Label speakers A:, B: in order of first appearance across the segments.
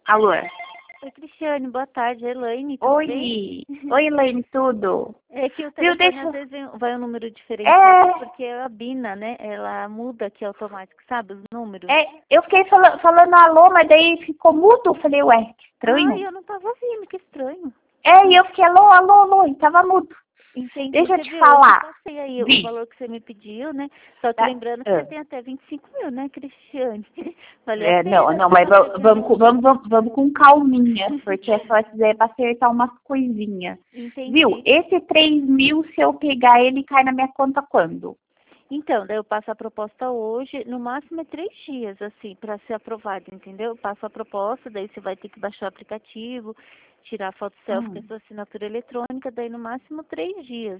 A: Alô?
B: Oi, Cristiane, boa tarde. Elaine, tudo bem?
A: Oi, Elaine, tudo?
B: É que o
A: Viu,
B: telefone
A: deixa...
B: às vezes vai um número diferente, porque a Bina, né, ela muda aqui automático, sabe, os números.
A: Eu fiquei falando alô, mas daí ficou mudo. Eu falei, ué, que estranho.
B: Ah, eu não tava ouvindo, que estranho.
A: E eu fiquei alô, e tava mudo.
B: Entendi.
A: Deixa eu
B: Você
A: te
B: viu?
A: falar.
B: Eu passei aí o valor que você me pediu, né? Só que lembrando que você tem até 25 mil, né, Cristiane? Valeu a pena.
A: Não, mas vamos com calminha, porque é só dizer pra acertar umas coisinhas.
B: Entendi.
A: Viu? Esse 3 mil, se eu pegar ele, cai na minha conta quando?
B: Então, daí eu passo a proposta hoje, no máximo é 3 dias, assim, para ser aprovado, entendeu? Eu passo a proposta, daí você vai ter que baixar o aplicativo, tirar a foto selfie com a sua assinatura eletrônica, daí no máximo 3 dias.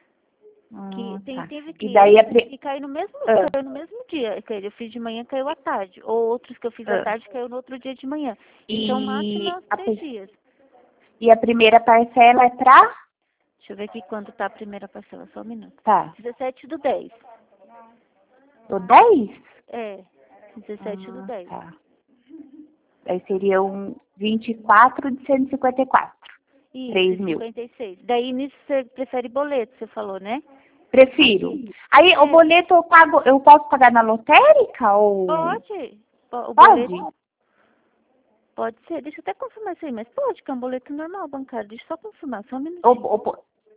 B: Teve clientes que caiu no mesmo, caiu no mesmo dia. Eu fiz de manhã, caiu à tarde. Ou outros que eu fiz à tarde, caiu no outro dia de manhã. Então, o máximo é uns 3 dias.
A: E a primeira parcela é pra?
B: Deixa eu ver aqui quando tá a primeira parcela, só um minuto.
A: Tá.
B: 17/10.
A: Do 10?
B: 17/10.
A: Tá. Aí seriam 24 de 154.
B: Isso,
A: 3 mil.
B: 56. Daí nisso você prefere boleto, você falou, né?
A: Prefiro. Aí o boleto eu posso pagar na lotérica ou?
B: Pode. O
A: Pode?
B: boleto pode ser. Deixa eu até confirmar isso aí, mas pode, que é um boleto normal bancário. Deixa eu só confirmar, só um minutinho.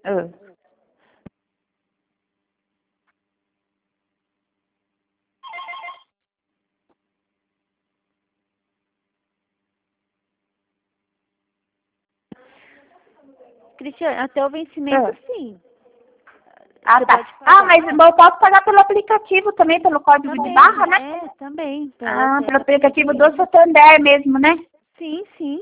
B: Cristiane, até o vencimento, sim.
A: Tá. Mas eu posso pagar pelo aplicativo também, pelo código de barra, né?
B: Também.
A: Pelo aplicativo do Santander mesmo, né?
B: Sim.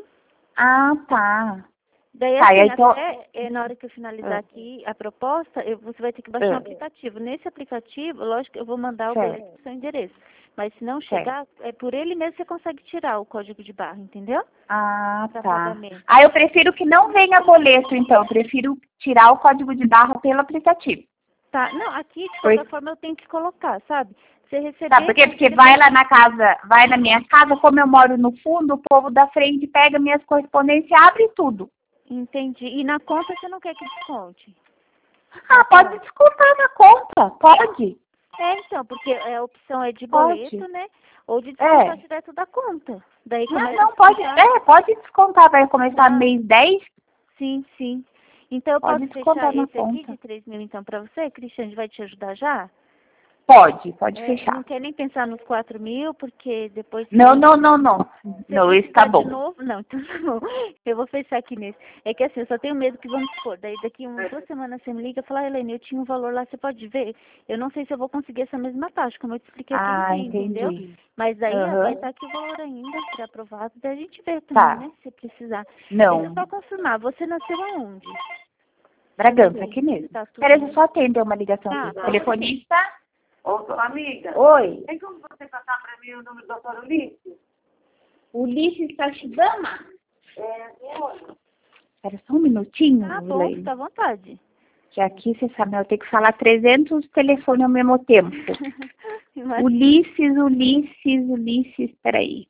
A: Tá.
B: Daí, até na hora que eu finalizar aqui a proposta, você vai ter que baixar um aplicativo. Nesse aplicativo, lógico que eu vou mandar o boleto pro seu endereço. Mas se não chegar, por ele mesmo você consegue tirar o código de barra, entendeu?
A: Tá. Eu prefiro que não venha boleto, então. Eu prefiro tirar o código de barra pelo aplicativo.
B: Tá. Não, aqui, de qualquer forma, eu tenho que colocar, sabe? Você receber...
A: Tá, porque vai lá na casa, vai na minha casa, como eu moro no fundo, o povo da frente pega minhas correspondências, abre tudo.
B: Entendi. E na conta você não quer que desconte?
A: Pode descontar na conta, pode.
B: Então, porque a opção é de boleto, né? Ou de descontar direto da conta. Daí
A: pode descontar, vai começar no mês 10.
B: Sim. Então eu posso fechar esse aqui de 3 mil então pra você, Cristiane, vai te ajudar já?
A: Pode fechar.
B: Não quer nem pensar nos 4 mil, porque depois...
A: Não. Não, esse tá bom.
B: De novo? Não, então tá bom. Eu vou fechar aqui nesse. É que assim, eu só tenho medo que vamos supor. Daí daqui umas 2 semanas você me liga e fala, Helene, eu tinha um valor lá, você pode ver? Eu não sei se eu vou conseguir essa mesma taxa, como eu te expliquei pra você, entendeu? Mas daí vai estar aqui o valor ainda, pra aprovado, daí a gente vê também, né? Se precisar.
A: Não.
B: Deixa eu só confirmar, você nasceu aonde?
A: Bragança, aqui mesmo. Peraí, deixa eu só atender uma ligação aqui. Telefonista?
C: Ô, amiga.
A: Oi.
C: Tem como você passar para mim o número do Dr. Ulisses?
A: Ulisses Tachibama?
C: Senhora.
A: Espera só um minutinho,
B: bom, fica à vontade.
A: Que aqui, você sabe, eu tenho que falar 300 telefones ao mesmo tempo. Ulisses, peraí.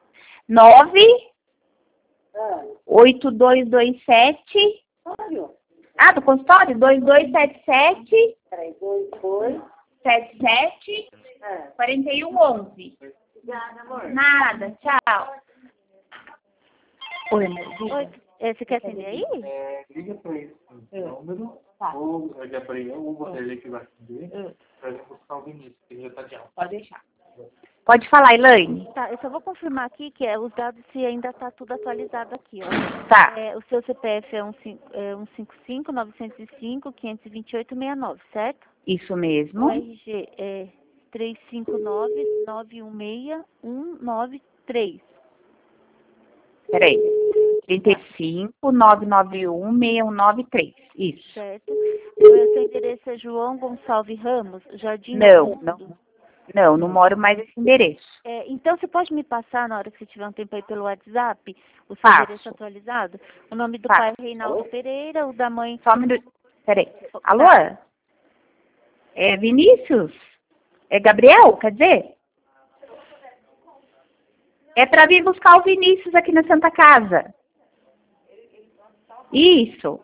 A: 98227. Do consultório? 2277.
C: Peraí, 22.
A: 77 4111.
C: Obrigada, amor.
A: Nada, tchau. Oi, amor.
B: Oi, você quer atender aí?
D: Liga para esse número, ou liga para eu, ou você que vai atender, para eu buscar o Vinícius, que ele já está de alta.
A: Pode deixar. Pode falar, Elaine.
B: Tá, eu só vou confirmar aqui que os dados se ainda tá tudo atualizado aqui, ó.
A: Tá.
B: O seu CPF é 155-905-528-69, certo?
A: Isso mesmo.
B: O RG é 359-916-193.
A: Peraí. 35-991-6193. Isso.
B: Certo. O seu endereço é João Gonçalves Ramos, Jardim
A: Não moro mais nesse endereço.
B: Então, você pode me passar, na hora que você tiver um tempo aí pelo WhatsApp, o seu endereço atualizado? O nome do pai é Reinaldo Pereira, o da mãe...
A: Só um minuto. Peraí. Alô? É Vinícius? É Gabriel, quer dizer? É para vir buscar o Vinícius aqui na Santa Casa. Isso.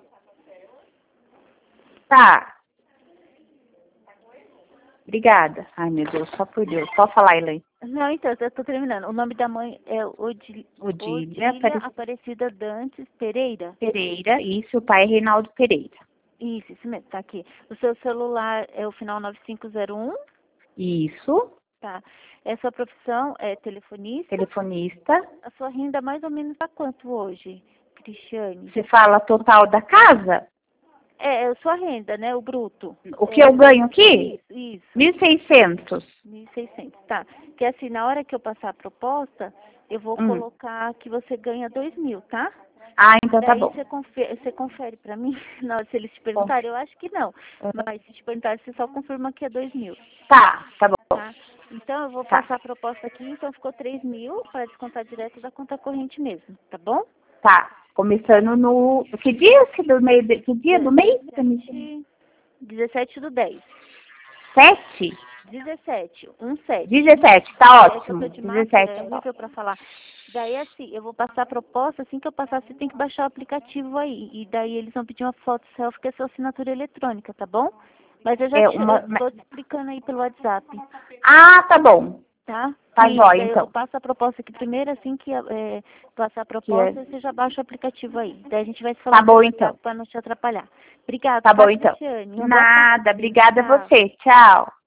A: Tá. Obrigada. Ai, meu Deus, só por Deus. Pode falar, Elaine.
B: Não, então, eu tô terminando. O nome da mãe é Odília Aparecida Dantes Pereira.
A: Pereira, isso. O pai é Reinaldo Pereira.
B: Isso mesmo, tá aqui. O seu celular é o final 9501?
A: Isso.
B: Tá. A sua profissão é telefonista?
A: Telefonista.
B: A sua renda mais ou menos tá quanto hoje, Cristiane?
A: Você fala total da casa?
B: É a sua renda, né? O bruto.
A: O que eu ganho aqui?
B: Isso.
A: 1.600.
B: 1.600, tá. Que assim, na hora que eu passar a proposta, eu vou colocar que você ganha 2.000, tá?
A: Ah, então tá bom.
B: Você confere pra mim? Não, se eles te perguntarem, eu acho que não. Mas se te perguntarem, você só confirma que é 2.000.
A: Tá bom.
B: Tá? Então, eu vou passar a proposta aqui, então ficou 3.000 para descontar direto da conta corrente mesmo, tá bom?
A: Tá. Começando no... Que dia do mês? Que dia do mês?
B: 17/10.
A: 7?
B: 17, 17.
A: 17, tá ótimo.
B: É que eu tô de
A: 17.
B: é horrível pra falar. Daí, assim, eu vou passar a proposta, assim que eu passar, você tem que baixar o aplicativo aí. E daí eles vão pedir uma foto selfie, que é sua assinatura eletrônica, tá bom? Mas eu já eu tô te explicando aí pelo WhatsApp.
A: Ah, tá bom.
B: Tá?
A: Tá jóia, então.
B: Eu passo a proposta aqui primeiro, assim que passar a proposta, você já baixa o aplicativo aí. Daí a gente vai se falar.
A: Tá bom, então.
B: Pra não te atrapalhar. Obrigada.
A: Tá bom, então.
B: Cristiane.
A: Nada, obrigada a você. Tchau.